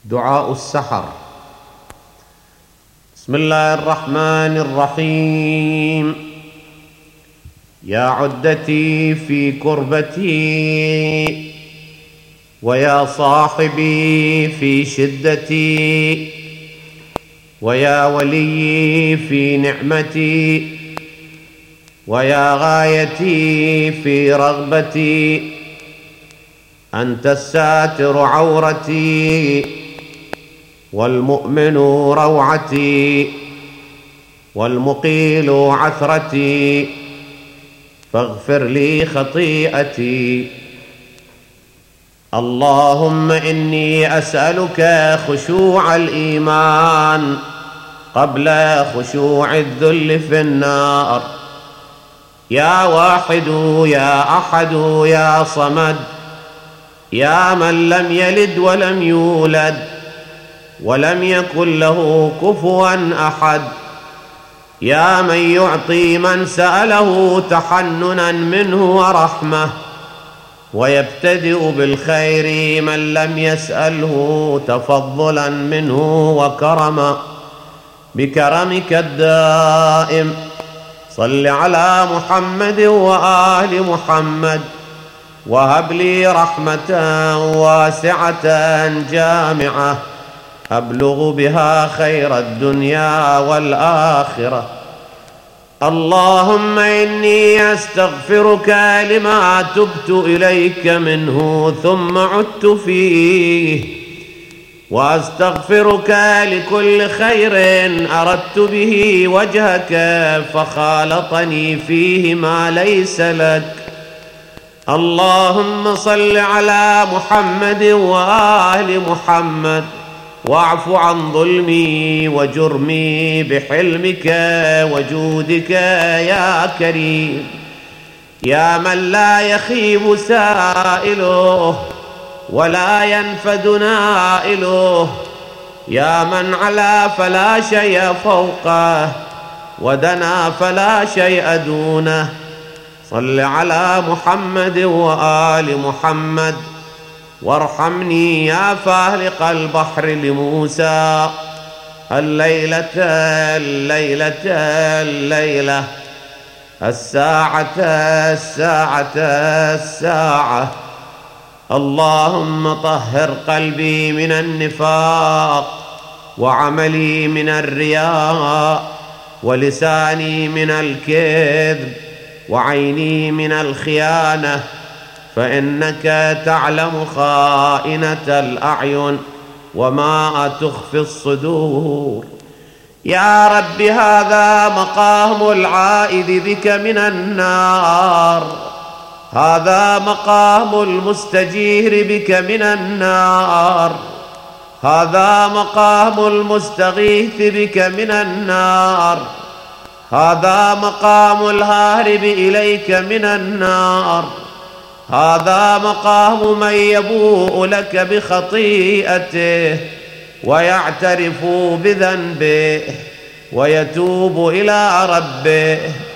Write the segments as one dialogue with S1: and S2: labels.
S1: دعاء السحر. بسم الله الرحمن الرحيم. يا عدتي في كربتي، ويا صاحبي في شدتي، ويا ولي في نعمتي، ويا غايتي في رغبتي. أنت الساتر عورتي، والمؤمن روعتي، والمقيل عثرتي، فاغفر لي خطيئتي. اللهم إني أسألك خشوع الإيمان قبل خشوع الذل في النار. يا واحد يا أحد يا صمد، يا من لم يلد ولم يولد ولم يكن له كفوا أحد، يا من يعطي من سأله تحننا منه ورحمة، ويبتدئ بالخير من لم يسأله تفضلا منه وكرما. بكرمك الدائم صل على محمد وآل محمد، وهب لي رحمة واسعة جامعة أبلغ بها خير الدنيا والآخرة. اللهم إني أستغفرك لما تبت إليك منه ثم عدت فيه، وأستغفرك لكل خير أردت به وجهك فخالطني فيه ما ليس لك. اللهم صل على محمد وآل محمد، واعف عن ظلمي وجرمي بحلمك وجودك يا كريم، يا من لا يخيب سائله ولا ينفد نائله، يا من علا فلا شيء فوقه ودنا فلا شيء دونه. صل على محمد وآل محمد، وارحمني يا فالق البحر لموسى الليلة الساعة. اللهم طهر قلبي من النفاق، وعملي من الرياء، ولساني من الكذب، وعيني من الخيانة، فإنك تعلم خائنة الأعين وما تخفي الصدور. يا رب هذا مقام العائذ بك من النار، هذا مقام المستجير بك من النار، هذا مقام المستغيث بك من النار، هذا مقام الهارب إليك من النار، هذا مقام من يبوء لك بخطيئته ويعترف بذنبه ويتوب إلى ربه،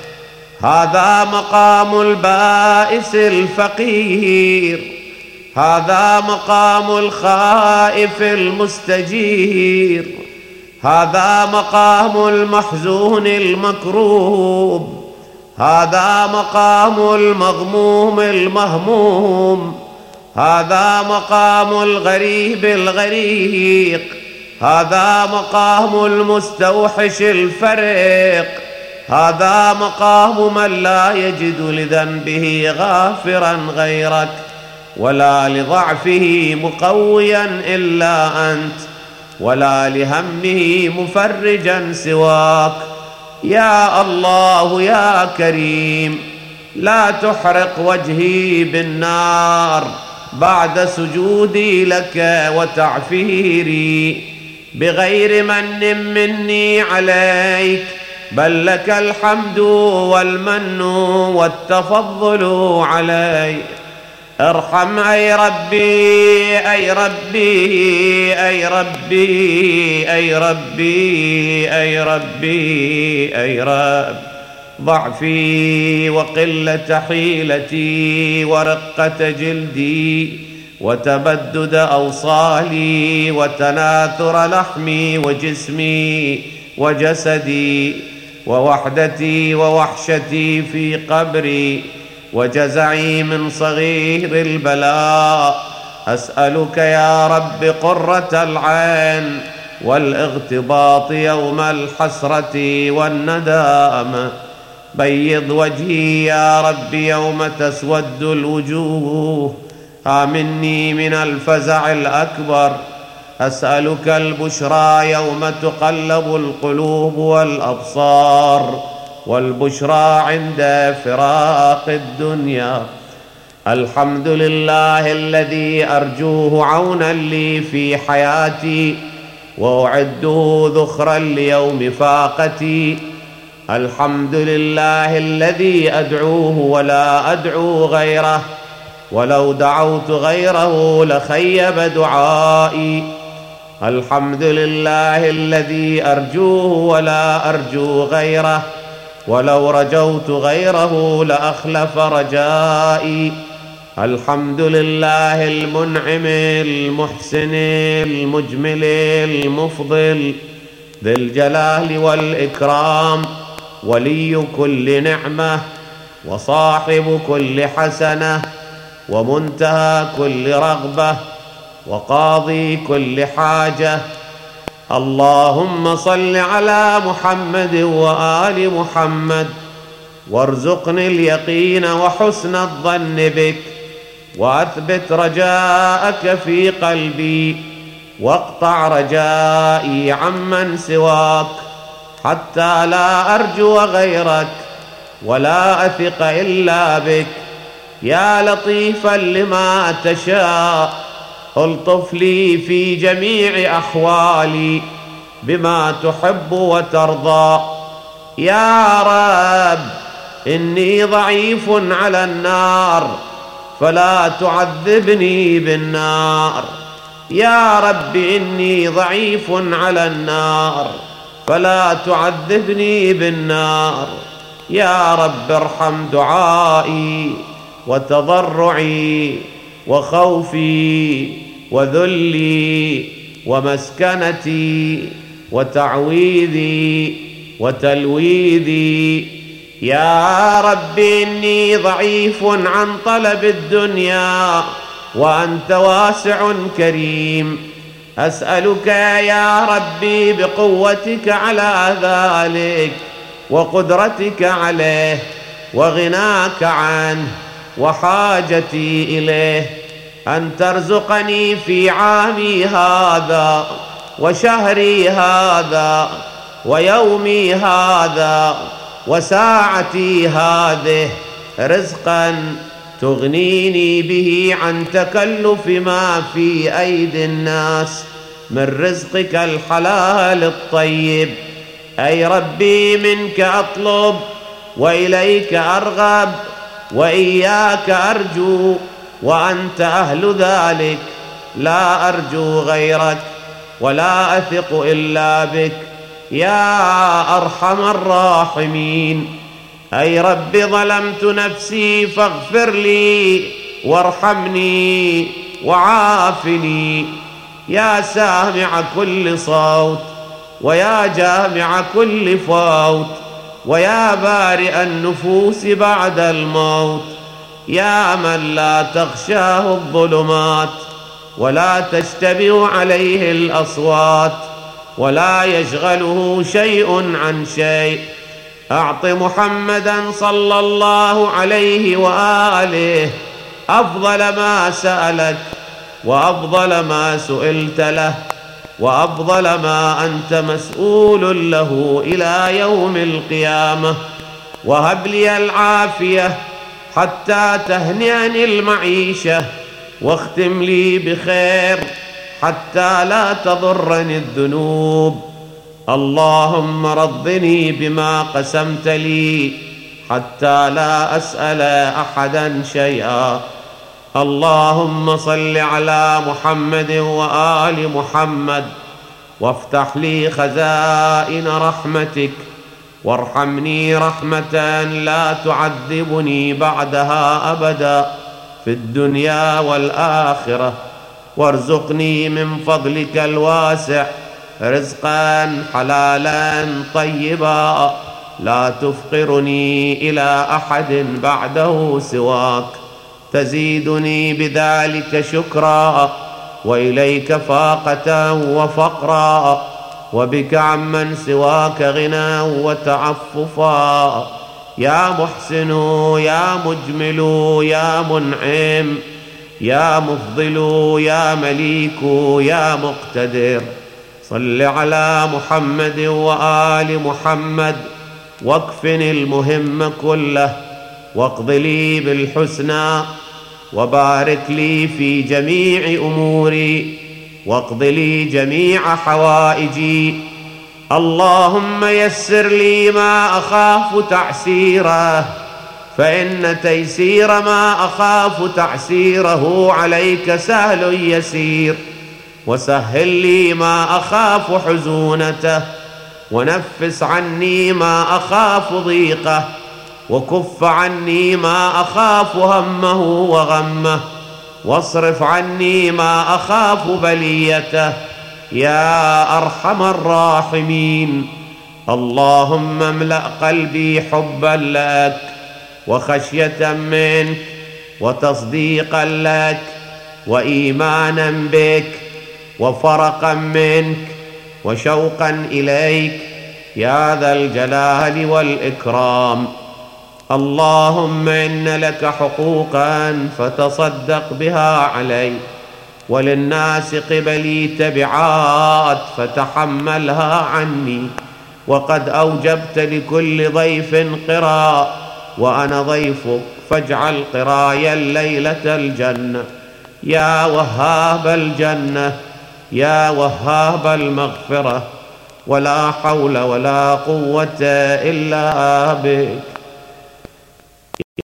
S1: هذا مقام البائس الفقير، هذا مقام الخائف المستجير، هذا مقام المحزون المكروب، هذا مقام المغموم المهموم، هذا مقام الغريب الغريق، هذا مقام المستوحش الفريق، هذا مقام من لا يجد لذنبه غافرا غيرك، ولا لضعفه مقويا إلا أنت، ولا لهمه مفرجا سواك. يا الله يا كريم، لا تحرق وجهي بالنار بعد سجودي لك وتعفيري بغير من مني عليك، بل لك الحمد والمن والتفضل علي. ارحم أي ربي أي ربي أي ربي أي ربي أي ربي أي رب ضعفي وقلة حيلتي ورقة جلدي وتبدد أوصالي وتناثر لحمي وجسمي وجسدي ووحدتي ووحشتي في قبري وجزعي من صغير البلاء. أسألك يا رب قرة العين والاغتباط يوم الحسرة والندامة. بيض وجهي يا رب يوم تسود الوجوه. آمني من الفزع الأكبر. أسألك البشرى يوم تقلب القلوب والأبصار، والبشرى عند فراق الدنيا. الحمد لله الذي أرجوه عونا لي في حياتي وأعده ذخرا ليوم فاقتي. الحمد لله الذي أدعوه ولا أدعو غيره، ولو دعوت غيره لخيب دعائي. الحمد لله الذي أرجوه ولا أرجو غيره، ولو رجوت غيره لأخلف رجائي. الحمد لله المنعم المحسن المجمل المفضل ذي الجلال والإكرام، ولي كل نعمة وصاحب كل حسنة ومنتهى كل رغبة وقاضي كل حاجة. اللهم صل على محمد وآل محمد، وارزقني اليقين وحسن الظن بك، وأثبت رجاءك في قلبي، واقطع رجائي عمن سواك، حتى لا أرجو غيرك ولا أثق إلا بك. يا لطيفا لما تشاء، الطف لي في جميع أحوالي بما تحب وترضى. يا رب إني ضعيف على النار، فلا تعذبني بالنار. يا رب إني ضعيف على النار، فلا تعذبني بالنار. يا رب ارحم دعائي وتضرعي وخوفي وذلي ومسكنتي وتعويذي وتلويذي. يا رب إني ضعيف عن طلب الدنيا، وأنت واسع كريم. أسألك يا ربي بقوتك على ذلك وقدرتك عليه وغناك عنه وحاجتي إليه، أن ترزقني في عامي هذا وشهري هذا ويومي هذا وساعتي هذه رزقا تغنيني به عن تكلف ما في أيدي الناس من رزقك الحلال الطيب. أي ربي منك أطلب وإليك أرغب وإياك أرجو، وأنت أهل ذلك. لا أرجو غيرك ولا أثق إلا بك يا أرحم الراحمين. أي رب ظلمت نفسي فاغفر لي وارحمني وعافني. يا سامع كل صوت، ويا جامع كل فوت، ويا بارئ النفوس بعد الموت، يا من لا تغشاه الظلمات ولا تشتبه عليه الأصوات ولا يشغله شيء عن شيء. أعط محمدا صلى الله عليه وآله أفضل ما سألك، وأفضل ما سئلت له، وأفضل ما أنت مسؤول له إلى يوم القيامة. وهب لي العافية حتى تهنئني المعيشة، واختم لي بخير حتى لا تضرني الذنوب. اللهم رضني بما قسمت لي حتى لا أسأل أحدا شيئا. اللهم صل على محمد وآل محمد، وافتح لي خزائن رحمتك، وارحمني رحمة لا تعذبني بعدها أبدا. في الدنيا والآخرة، وارزقني من فضلك الواسع رزقا حلالا طيبا لا تفقرني إلى أحد بعده سواك، تزيدني بذلك شكرا وإليك فاقة وفقرا، وبك عمن سواك غنى وتعففا. يا محسن يا مجمل يا منعم يا مفضل يا مليك يا مقتدر، صل على محمد وآل محمد، واكفني المهم كله، واقض لي بالحسنى، وبارك لي في جميع أموري، واقض لي جميع حوائجي. اللهم يسر لي ما أخاف تعسيره، فإن تيسير ما أخاف تعسيره عليك سهل يسير، وسهل لي ما أخاف حزونته، ونفس عني ما أخاف ضيقه، وكف عني ما أخاف همه وغمه، واصرف عني ما أخاف بليته يا أرحم الراحمين. اللهم املأ قلبي حبا لك وخشية منك وتصديقا لك وإيمانا بك وفرقا منك وشوقا إليك يا ذا الجلال والإكرام. اللهم إن لك حقوقا فتصدق بها علي، وللناس قبلي تبعات فتحملها عني، وقد أوجبت لكل ضيف قراء، وأنا ضيفك فاجعل قراي الليلة الجنة يا وهاب الجنة يا وهاب المغفرة، ولا حول ولا قوة إلا بك.